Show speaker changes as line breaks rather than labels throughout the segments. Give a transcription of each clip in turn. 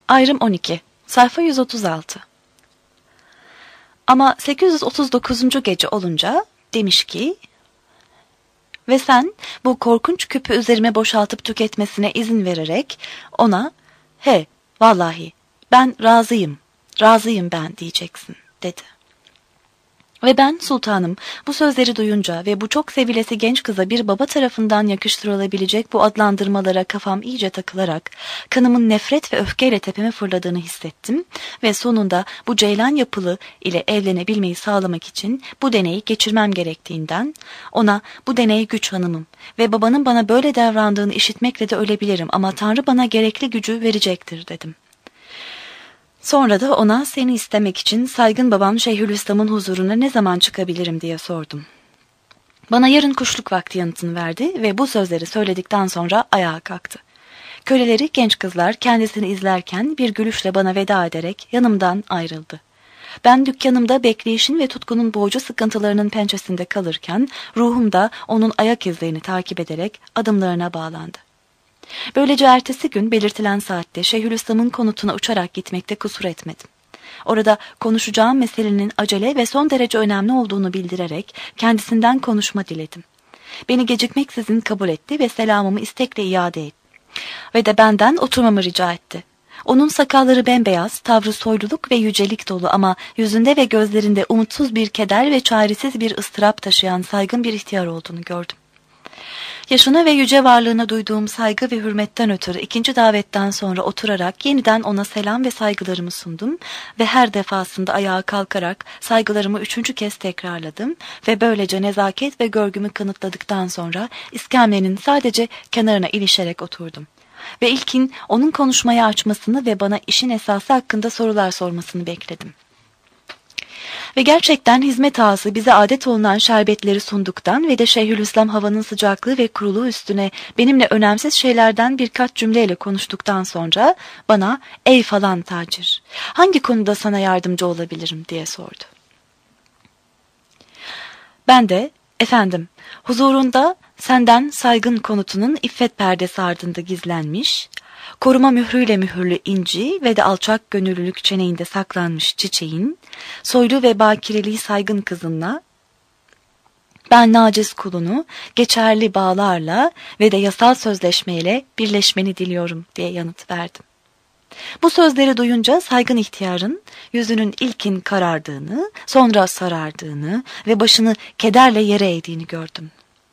Ayrım 12. Sayfa 136. Ama 839. gece olunca demiş ki, ve sen bu korkunç küpü üzerime boşaltıp tüketmesine izin vererek ona, he vallahi ben razıyım ben diyeceksin dedi. Ve ben sultanım bu sözleri duyunca ve bu çok sevilesi genç kıza bir baba tarafından yakıştırılabilecek bu adlandırmalara kafam iyice takılarak kanımın nefret ve öfkeyle tepeme fırladığını hissettim ve sonunda bu ceylan yapılı ile evlenebilmeyi sağlamak için bu deneyi geçirmem gerektiğinden ona bu deney güç hanımım ve babanın bana böyle davrandığını işitmekle de ölebilirim ama Tanrı bana gerekli gücü verecektir dedim. Sonra da ona seni istemek için saygın babam Şeyhülislam'ın huzuruna ne zaman çıkabilirim diye sordum. Bana yarın kuşluk vakti yanıtını verdi ve bu sözleri söyledikten sonra ayağa kalktı. Köleleri genç kızlar kendisini izlerken bir gülüşle bana veda ederek yanımdan ayrıldı. Ben dükkanımda bekleyişin ve tutkunun boğucu sıkıntılarının pençesinde kalırken ruhum da onun ayak izlerini takip ederek adımlarına bağlandı. Böylece ertesi gün belirtilen saatte Şeyhülislam'ın konutuna uçarak gitmekte kusur etmedim. Orada konuşacağım meselenin acele ve son derece önemli olduğunu bildirerek kendisinden konuşma diledim. Beni gecikmeksizin kabul etti ve selamımı istekle iade etti. Ve de benden oturmamı rica etti. Onun sakalları bembeyaz, tavrı soyluluk ve yücelik dolu ama yüzünde ve gözlerinde umutsuz bir keder ve çaresiz bir ıstırap taşıyan saygın bir ihtiyar olduğunu gördüm. Yaşına ve yüce varlığına duyduğum saygı ve hürmetten ötürü ikinci davetten sonra oturarak yeniden ona selam ve saygılarımı sundum ve her defasında ayağa kalkarak saygılarımı üçüncü kez tekrarladım ve böylece nezaket ve görgümü kanıtladıktan sonra iskemlenin sadece kenarına ilişerek oturdum. Ve ilkin onun konuşmaya açmasını ve bana işin esası hakkında sorular sormasını bekledim. Ve gerçekten hizmet ağası bize adet olunan şerbetleri sunduktan ve de Şeyhülislam havanın sıcaklığı ve kuruluğu üstüne benimle önemsiz şeylerden birkaç cümleyle konuştuktan sonra bana ey falan tacir hangi konuda sana yardımcı olabilirim diye sordu. Ben de efendim huzurunda senden saygın konutunun iffet perdesi ardında gizlenmiş, koruma mührüyle mühürlü inci ve de alçak gönüllülük çeneğinde saklanmış çiçeğin, soylu ve bakireliği saygın kızınla, ben naciz kulunu geçerli bağlarla ve de yasal sözleşmeyle birleşmeni diliyorum diye yanıt verdim. Bu sözleri duyunca saygın ihtiyarın yüzünün ilkin karardığını, sonra sarardığını ve başını kederle yere eğdiğini gördüm.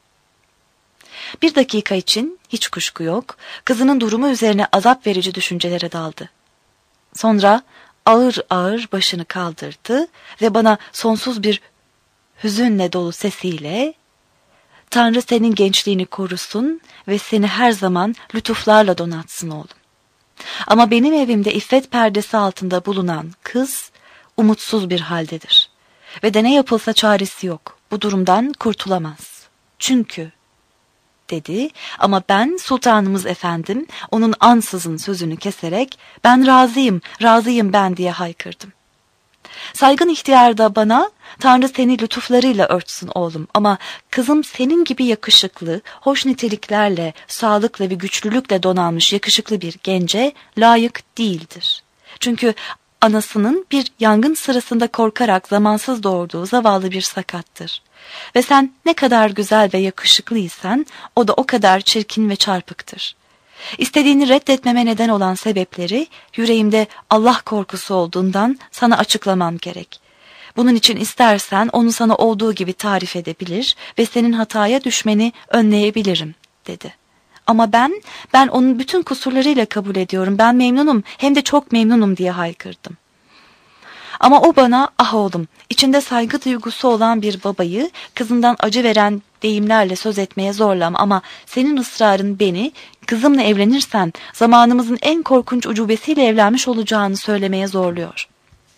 Bir dakika için hiç kuşku yok, kızının durumu üzerine azap verici düşüncelere daldı. Sonra ağır ağır başını kaldırdı ve bana sonsuz bir hüzünle dolu sesiyle Tanrı senin gençliğini korusun ve seni her zaman lütuflarla donatsın oğlum. Ama benim evimde iffet perdesi altında bulunan kız umutsuz bir haldedir. Ve de ne yapılsa çaresi yok. Bu durumdan kurtulamaz. Çünkü dedi ama ben sultanımız efendim onun ansızın sözünü keserek ben razıyım ben diye haykırdım. Saygın ihtiyar da bana Tanrı seni lütuflarıyla örtsün oğlum ama kızım senin gibi yakışıklı, hoş niteliklerle, sağlıkla ve güçlülükle donanmış yakışıklı bir gence layık değildir. Çünkü anasının bir yangın sırasında korkarak zamansız doğurduğu zavallı bir sakattır. Ve sen ne kadar güzel ve yakışıklıysan o da o kadar çirkin ve çarpıktır. İstediğini reddetmeme neden olan sebepleri yüreğimde Allah korkusu olduğundan sana açıklamam gerek. Bunun için istersen onu sana olduğu gibi tarif edebilir ve senin hataya düşmeni önleyebilirim dedi. Ama ben onun bütün kusurlarıyla kabul ediyorum. Ben memnunum hem de çok memnunum diye haykırdım. Ama o bana ah oğlum içinde saygı duygusu olan bir babayı kızından acı veren deyimlerle söz etmeye zorlam ama senin ısrarın beni kızımla evlenirsen zamanımızın en korkunç ucubesiyle evlenmiş olacağını söylemeye zorluyor.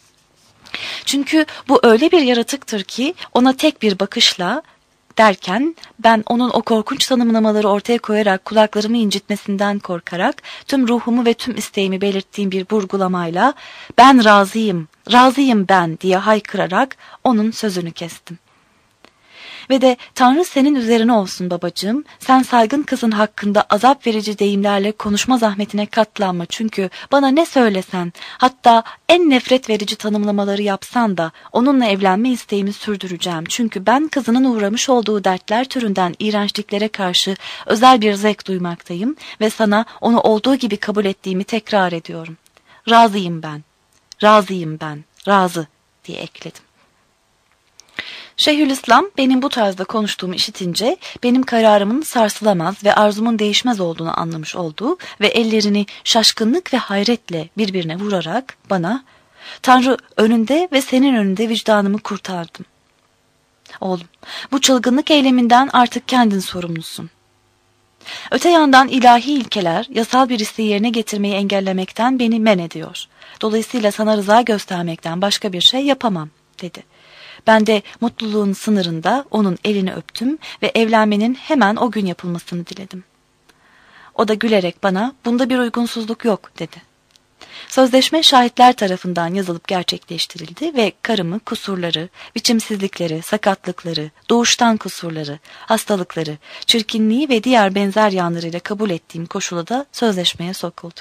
Çünkü bu öyle bir yaratıktır ki ona tek bir bakışla derken ben onun o korkunç tanımlamaları ortaya koyarak kulaklarımı incitmesinden korkarak tüm ruhumu ve tüm isteğimi belirttiğim bir vurgulamayla ben razıyım ben diye haykırarak onun sözünü kestim. Ve de Tanrı senin üzerine olsun babacığım, sen saygın kızın hakkında azap verici deyimlerle konuşma zahmetine katlanma, çünkü bana ne söylesen, hatta en nefret verici tanımlamaları yapsan da onunla evlenme isteğimi sürdüreceğim, çünkü ben kızının uğramış olduğu dertler türünden iğrençliklere karşı özel bir zevk duymaktayım ve sana onu olduğu gibi kabul ettiğimi tekrar ediyorum. Razıyım ben, razıyım ben, razı diye ekledim. Şeyhülislam benim bu tarzda konuştuğumu işitince benim kararımın sarsılamaz ve arzumun değişmez olduğunu anlamış oldu ve ellerini şaşkınlık ve hayretle birbirine vurarak bana "Tanrı önünde ve senin önünde vicdanımı kurtardım. Oğlum, bu çılgınlık eyleminden artık kendin sorumlusun. Öte yandan ilahi ilkeler yasal bir isteği yerine getirmeyi engellemekten beni men ediyor. Dolayısıyla sana rıza göstermekten başka bir şey yapamam," dedi. Ben de mutluluğun sınırında onun elini öptüm ve evlenmenin hemen o gün yapılmasını diledim. O da gülerek bana "Bunda bir uygunsuzluk yok," dedi. Sözleşme şahitler tarafından yazılıp gerçekleştirildi ve karımı kusurları, biçimsizlikleri, sakatlıkları, doğuştan kusurları, hastalıkları, çirkinliği ve diğer benzer yanlarıyla kabul ettiğim koşula da sözleşmeye sokuldu.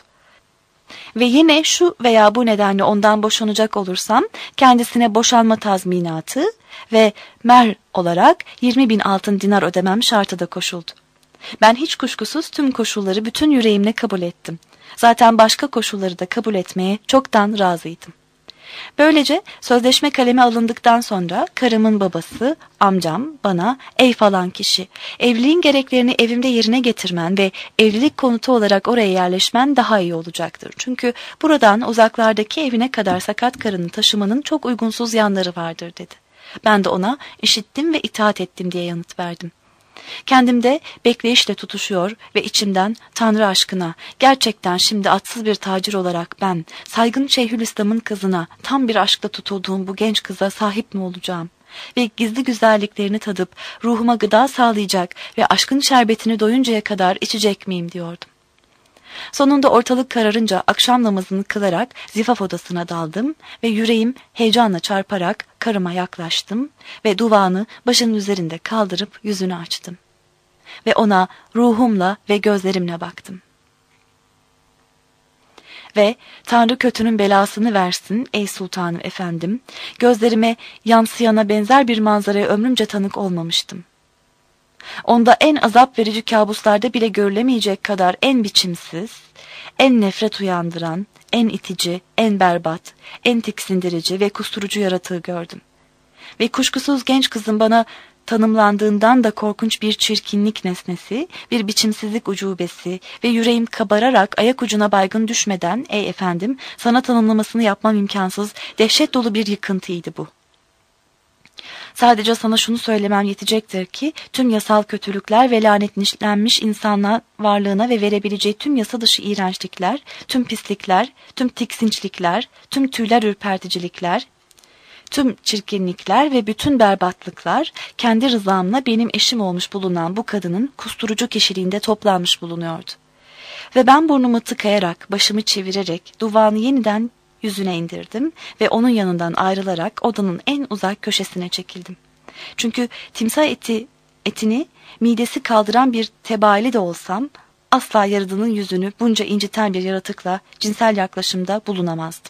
Ve yine şu veya bu nedenle ondan boşanacak olursam kendisine boşanma tazminatı ve mer olarak 20.000 altın dinar ödemem şartı da koşuldu. Ben hiç kuşkusuz tüm koşulları bütün yüreğimle kabul ettim. Zaten başka koşulları da kabul etmeye çoktan razıydım. Böylece sözleşme kaleme alındıktan sonra karımın babası, amcam bana "Ey falan kişi, evliliğin gereklerini evimde yerine getirmen ve evlilik konutu olarak oraya yerleşmen daha iyi olacaktır. Çünkü buradan uzaklardaki evine kadar sakat karını taşımanın çok uygunsuz yanları vardır," dedi. Ben de ona "işittim ve itaat ettim," diye yanıt verdim. Kendimde bekleyişle tutuşuyor ve içimden "Tanrı aşkına, gerçekten şimdi atsız bir tacir olarak ben, saygın Şeyhülislam'ın kızına, tam bir aşkla tutulduğum bu genç kıza sahip mi olacağım? Ve gizli güzelliklerini tadıp ruhuma gıda sağlayacak ve aşkın şerbetini doyuncaya kadar içecek miyim?" diyordum. Sonunda ortalık kararınca akşam namazını kılarak zifaf odasına daldım ve yüreğim heyecanla çarparak karıma yaklaştım ve duvağını başının üzerinde kaldırıp yüzünü açtım. Ve ona ruhumla ve gözlerimle baktım. Ve "Tanrı kötünün belasını versin ey sultanım efendim, gözlerime yansıyana benzer bir manzaraya ömrümce tanık olmamıştım. Onda en azap verici kabuslarda bile görülemeyecek kadar en biçimsiz, en nefret uyandıran, en itici, en berbat, en tiksindirici ve kusturucu yaratığı gördüm. Ve kuşkusuz genç kızın bana tanımlandığından da korkunç bir çirkinlik nesnesi, bir biçimsizlik ucubesi ve yüreğim kabararak ayak ucuna baygın düşmeden "Ey efendim, sana tanımlamasını yapmam imkansız, dehşet dolu bir yıkıntıydı bu. Sadece sana şunu söylemem yetecektir ki tüm yasal kötülükler ve lanetlenmiş insanlar varlığına ve verebileceği tüm yasa dışı iğrençlikler, tüm pislikler, tüm tiksinçlikler, tüm tüyler ürperticilikler, tüm çirkinlikler ve bütün berbatlıklar kendi rızamla benim eşim olmuş bulunan bu kadının kusturucu kişiliğinde toplanmış bulunuyordu. Ve ben burnumu tıkayarak, başımı çevirerek duvağını yeniden yüzüne indirdim ve onun yanından ayrılarak odanın en uzak köşesine çekildim. Çünkü timsah etini midesi kaldıran bir tebaili de olsam asla Yaradan'ın yüzünü bunca inciten bir yaratıkla cinsel yaklaşımda bulunamazdım.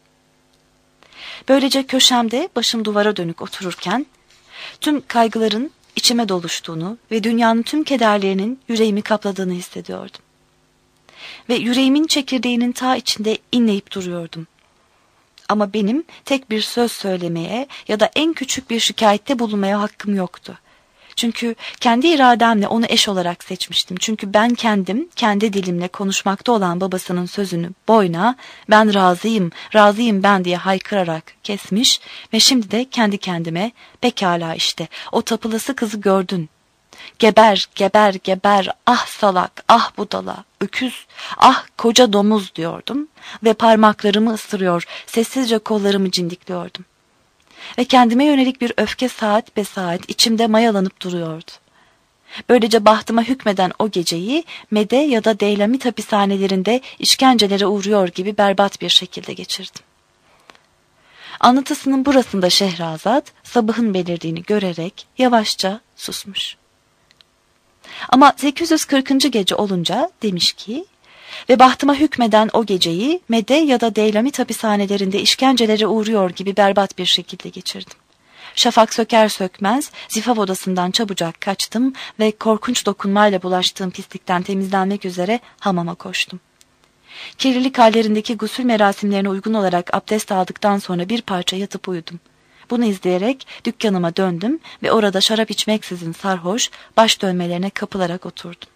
Böylece köşemde başım duvara dönük otururken tüm kaygıların içime doluştuğunu ve dünyanın tüm kederlerinin yüreğimi kapladığını hissediyordum. Ve yüreğimin çekirdeğinin ta içinde inleyip duruyordum. Ama benim tek bir söz söylemeye ya da en küçük bir şikayette bulunmaya hakkım yoktu. Çünkü kendi irademle onu eş olarak seçmiştim. Çünkü ben kendim, kendi dilimle konuşmakta olan babasının sözünü boyna "Ben razıyım, razıyım ben" diye haykırarak kesmiş ve şimdi de kendi kendime "Pekala işte, o tapılası kızı gördün. Geber, geber, geber, ah salak, ah budala, öküz, ah koca domuz" diyordum ve parmaklarımı ısırıyor, sessizce kollarımı cindikliyordum. Ve kendime yönelik bir öfke saat be saat içimde mayalanıp duruyordu. Böylece bahtıma hükmeden o geceyi Mede ya da Deylamit hapishanelerinde işkencelere uğruyor gibi berbat bir şekilde geçirdim. Anlatısının burasında Şehrazat sabahın belirdiğini görerek yavaşça susmuş. Ama 840. gece olunca demiş ki, ve bahtıma hükmeden o geceyi Mede ya da Deylamit hapishanelerinde işkencelere uğruyor gibi berbat bir şekilde geçirdim. Şafak söker sökmez zifaf odasından çabucak kaçtım ve korkunç dokunmayla bulaştığım pislikten temizlenmek üzere hamama koştum. Kirlilik hallerindeki gusül merasimlerine uygun olarak abdest aldıktan sonra bir parça yatıp uyudum. Bunu izleyerek dükkanıma döndüm ve orada şarap içmeksizin sarhoş, baş dönmelerine kapılarak oturdum.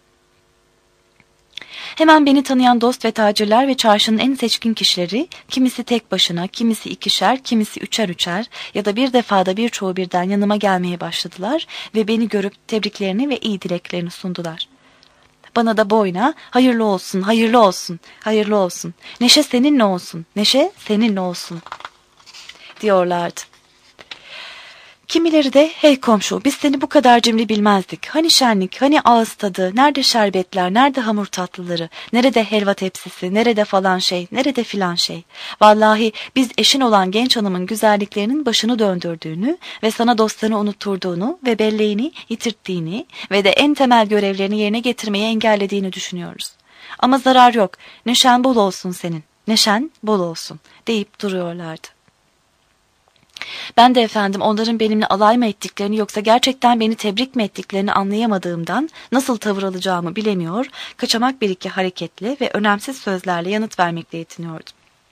Hemen beni tanıyan dost ve tacirler ve çarşının en seçkin kişileri, kimisi tek başına, kimisi ikişer, kimisi üçer üçer ya da bir defada birçoğu birden yanıma gelmeye başladılar ve beni görüp tebriklerini ve iyi dileklerini sundular. Bana da boyuna hayırlı olsun, hayırlı olsun, hayırlı olsun, neşe seninle olsun, neşe seninle olsun diyorlardı. Kimileri de hey komşu biz seni bu kadar cimri bilmezdik. Hani şenlik, hani ağız tadı, nerede şerbetler, nerede hamur tatlıları, nerede helva tepsisi, nerede falan şey, nerede filan şey. Vallahi biz eşin olan genç hanımın güzelliklerinin başını döndürdüğünü ve sana dostlarını unutturduğunu ve belleğini yitirttiğini ve de en temel görevlerini yerine getirmeyi engellediğini düşünüyoruz. Ama zarar yok, neşen bol olsun senin, neşen bol olsun deyip duruyorlardı. Ben de efendim onların benimle alay mı ettiklerini yoksa gerçekten beni tebrik mi ettiklerini anlayamadığımdan nasıl tavır alacağımı bilemiyor, kaçamak bir iki hareketli ve önemsiz sözlerle yanıt vermekle yetiniyordum.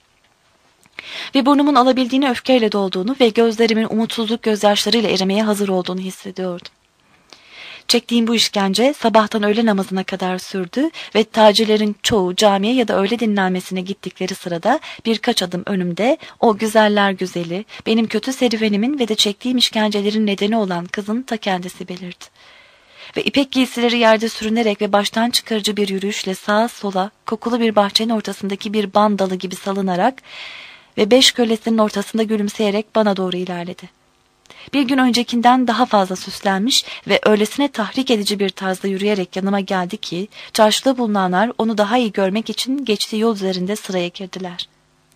Ve burnumun alabildiğine öfkeyle dolduğunu ve gözlerimin umutsuzluk gözyaşlarıyla erimeye hazır olduğunu hissediyordum. Çektiğim bu işkence sabahtan öğle namazına kadar sürdü ve tacirlerin çoğu camiye ya da öğle dinlenmesine gittikleri sırada birkaç adım önümde o güzeller güzeli, benim kötü serüvenimin ve de çektiğim işkencelerin nedeni olan kızın ta kendisi belirdi. Ve ipek giysileri yerde sürünerek ve baştan çıkarıcı bir yürüyüşle sağa sola kokulu bir bahçenin ortasındaki bir ban dalı gibi salınarak ve 5 kölesinin ortasında gülümseyerek bana doğru ilerledi. Bir gün öncekinden daha fazla süslenmiş ve öylesine tahrik edici bir tarzda yürüyerek yanıma geldi ki çarşıda bulunanlar onu daha iyi görmek için geçtiği yol üzerinde sıraya girdiler.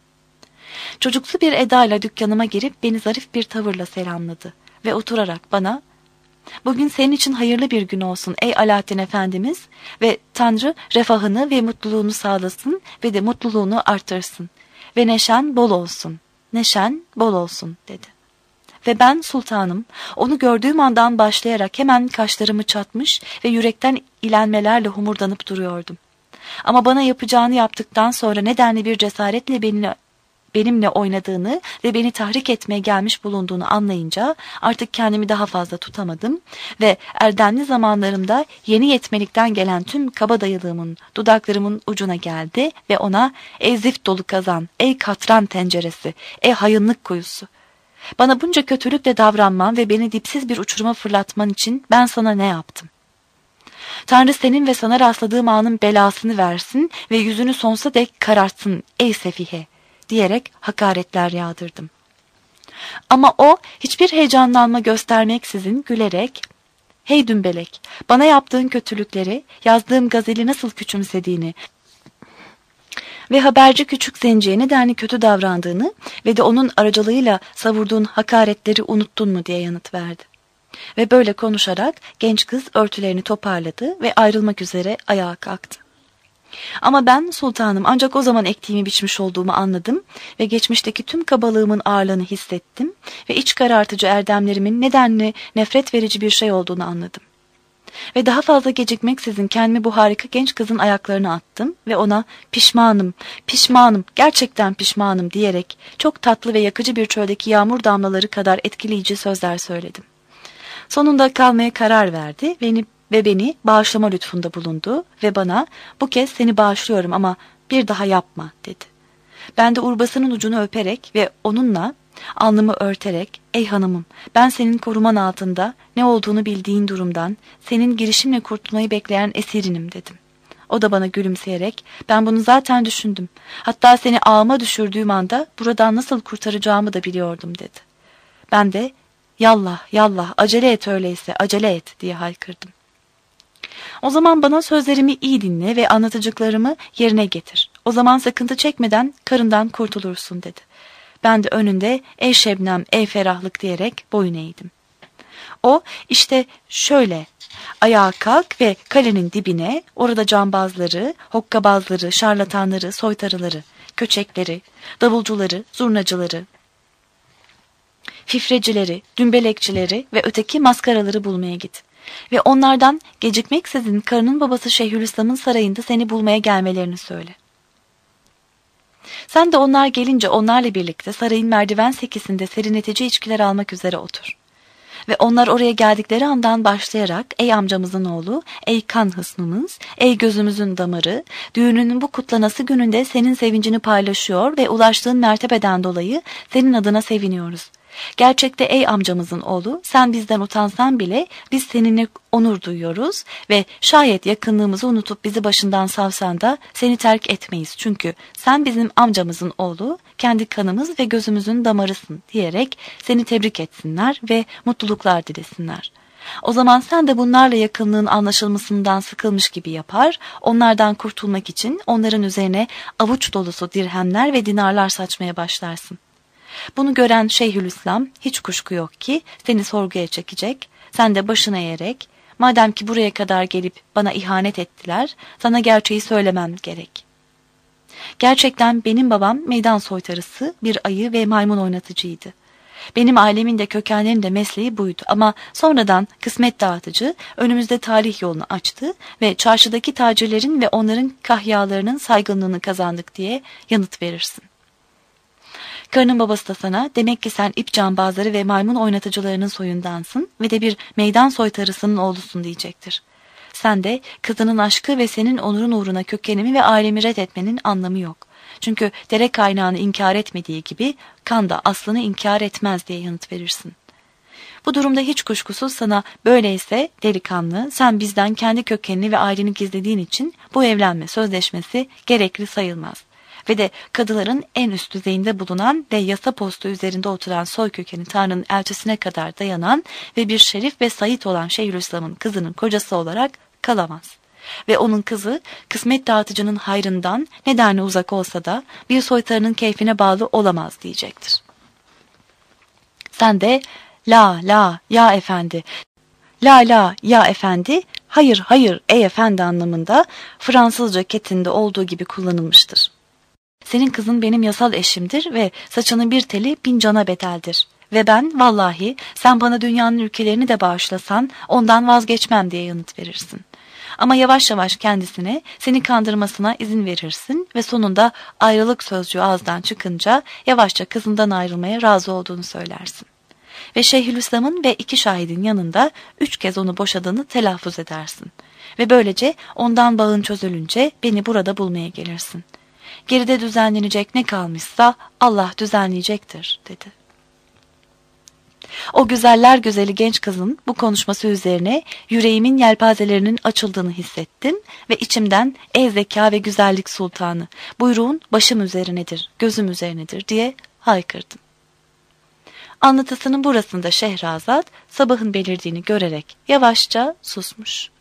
Çocuksu bir edayla dükkanıma girip beni zarif bir tavırla selamladı ve oturarak bana "Bugün senin için hayırlı bir gün olsun ey Alaaddin Efendimiz ve Tanrı refahını ve mutluluğunu sağlasın ve de mutluluğunu artırsın ve neşen bol olsun, neşen bol olsun" dedi. Ve ben sultanım, onu gördüğüm andan başlayarak hemen kaşlarımı çatmış ve yürekten ilenmelerle humurdanıp duruyordum. Ama bana yapacağını yaptıktan sonra nedenli bir cesaretle benimle oynadığını ve beni tahrik etmeye gelmiş bulunduğunu anlayınca artık kendimi daha fazla tutamadım ve erdemli zamanlarımda yeni yetmelikten gelen tüm kabadayılığımın dudaklarımın ucuna geldi ve ona "Ey zift dolu kazan, ey katran tenceresi, ey hayınlık kuyusu. Bana bunca kötülükle davranman ve beni dipsiz bir uçuruma fırlatman için ben sana ne yaptım? Tanrı senin ve sana rastladığım anın belasını versin ve yüzünü sonsuza dek karartsın ey sefihe" diyerek hakaretler yağdırdım. Ama o hiçbir heyecanlanma göstermeksizin gülerek "Hey dümbelek, bana yaptığın kötülükleri, yazdığım gazeli nasıl küçümsediğini ve haberci küçük zenciye nedenli kötü davrandığını ve de onun aracılığıyla savurduğun hakaretleri unuttun mu diye yanıt verdi. Ve böyle konuşarak genç kız örtülerini toparladı ve ayrılmak üzere ayağa kalktı. Ama ben sultanım ancak o zaman ektiğimi biçmiş olduğumu anladım ve geçmişteki tüm kabalığımın ağırlığını hissettim ve iç karartıcı erdemlerimin nedenli nefret verici bir şey olduğunu anladım. Ve daha fazla gecikmeksizin kendimi bu harika genç kızın ayaklarına attım ve ona "Pişmanım, pişmanım, gerçekten pişmanım" diyerek çok tatlı ve yakıcı bir çöldeki yağmur damlaları kadar etkileyici sözler söyledim. Sonunda kalmaya karar verdi ve beni bağışlama lütfunda bulundu ve bana "Bu kez seni bağışlıyorum ama bir daha yapma" dedi. Ben de urbasının ucunu öperek ve onunla alnımı örterek "Ey hanımım, ben senin koruman altında ne olduğunu bildiğin durumdan senin girişimle kurtulmayı bekleyen esirinim" dedim. O da bana gülümseyerek "Ben bunu zaten düşündüm. Hatta seni ağıma düşürdüğüm anda buradan nasıl kurtaracağımı da biliyordum" dedi. Ben de "Yallah, yallah, acele et öyleyse, acele et" diye haykırdım. "O zaman bana sözlerimi iyi dinle ve anlatıcıklarımı yerine getir. O zaman sıkıntı çekmeden karından kurtulursun" dedi. Ben de önünde ey şebnem ey ferahlık diyerek boyun eğdim. O işte şöyle ayağa kalk ve kalenin dibine, orada cambazları, hokkabazları, şarlatanları, soytarıları, köçekleri, davulcuları, zurnacıları, fifrecileri, dümbelekçileri ve öteki maskaraları bulmaya git. Ve onlardan gecikmeksizin karının babası Şeyhülislam'ın sarayında seni bulmaya gelmelerini söyle. Sen de onlar gelince onlarla birlikte sarayın merdiven sekisinde serinletici içkiler almak üzere otur. Ve onlar oraya geldikleri andan başlayarak ey amcamızın oğlu, ey kan hısmımız, ey gözümüzün damarı, düğününün bu kutlanası gününde senin sevincini paylaşıyor ve ulaştığın mertebeden dolayı senin adına seviniyoruz. Gerçekte ey amcamızın oğlu, sen bizden utansan bile biz seninle onur duyuyoruz ve şayet yakınlığımızı unutup bizi başından savsan da seni terk etmeyiz. Çünkü sen bizim amcamızın oğlu, kendi kanımız ve gözümüzün damarısın diyerek seni tebrik etsinler ve mutluluklar dilesinler. O zaman sen de bunlarla yakınlığın anlaşılmasından sıkılmış gibi yapar, onlardan kurtulmak için onların üzerine avuç dolusu dirhemler ve dinarlar saçmaya başlarsın. Bunu gören Şeyhülislam hiç kuşku yok ki seni sorguya çekecek, sen de başını eğerek, madem ki buraya kadar gelip bana ihanet ettiler, sana gerçeği söylemem gerek. Gerçekten benim babam meydan soytarısı, bir ayı ve maymun oynatıcıydı. Benim ailemin de kökenlerinin de mesleği buydu ama sonradan kısmet dağıtıcı önümüzde talih yolunu açtı ve çarşıdaki tacirlerin ve onların kahyalarının saygınlığını kazandık diye yanıt verirsin. Karının babası da sana demek ki sen ip cambazları ve maymun oynatıcılarının soyundansın ve de bir meydan soytarısının oğlusun diyecektir. Sen de kızının aşkı ve senin onurun uğruna kökenimi ve ailemi reddetmenin anlamı yok. Çünkü dere kaynağını inkar etmediği gibi kan da aslını inkar etmez diye yanıt verirsin. Bu durumda hiç kuşkusuz sana böyleyse delikanlı sen bizden kendi kökenini ve aileni gizlediğin için bu evlenme sözleşmesi gerekli sayılmaz. Ve de kadıların en üst düzeyinde bulunan ve yasa postu üzerinde oturan soy kökeni Tanrı'nın elçisine kadar dayanan ve bir şerif ve sayit olan Şeyhülislam'ın kızının kocası olarak kalamaz. Ve onun kızı kısmet dağıtıcının hayrından nedenle uzak olsa da bir soytarının keyfine bağlı olamaz diyecektir. Sen de la ya efendi, la ya efendi, hayır hayır ey efendi anlamında Fransızca ketinde olduğu gibi kullanılmıştır. Senin kızın benim yasal eşimdir ve saçının bir teli 1000 cana bedeldir. Ve ben vallahi sen bana dünyanın ülkelerini de bağışlasan ondan vazgeçmem diye yanıt verirsin. Ama yavaş yavaş kendisine seni kandırmasına izin verirsin ve sonunda ayrılık sözcüğü ağızdan çıkınca yavaşça kızından ayrılmaya razı olduğunu söylersin. Ve Şeyhülislam'ın ve 2 şahidin yanında 3 kez onu boşadığını telaffuz edersin. Ve böylece ondan bağın çözülünce beni burada bulmaya gelirsin. Geride düzenlenecek ne kalmışsa Allah düzenleyecektir dedi. O güzeller güzeli genç kızın bu konuşması üzerine yüreğimin yelpazelerinin açıldığını hissettim ve içimden ey zeka ve güzellik sultanı buyruğun başım üzerinedir, gözüm üzerinedir diye haykırdım. Anlatısının burasında Şehrazat sabahın belirdiğini görerek yavaşça susmuş.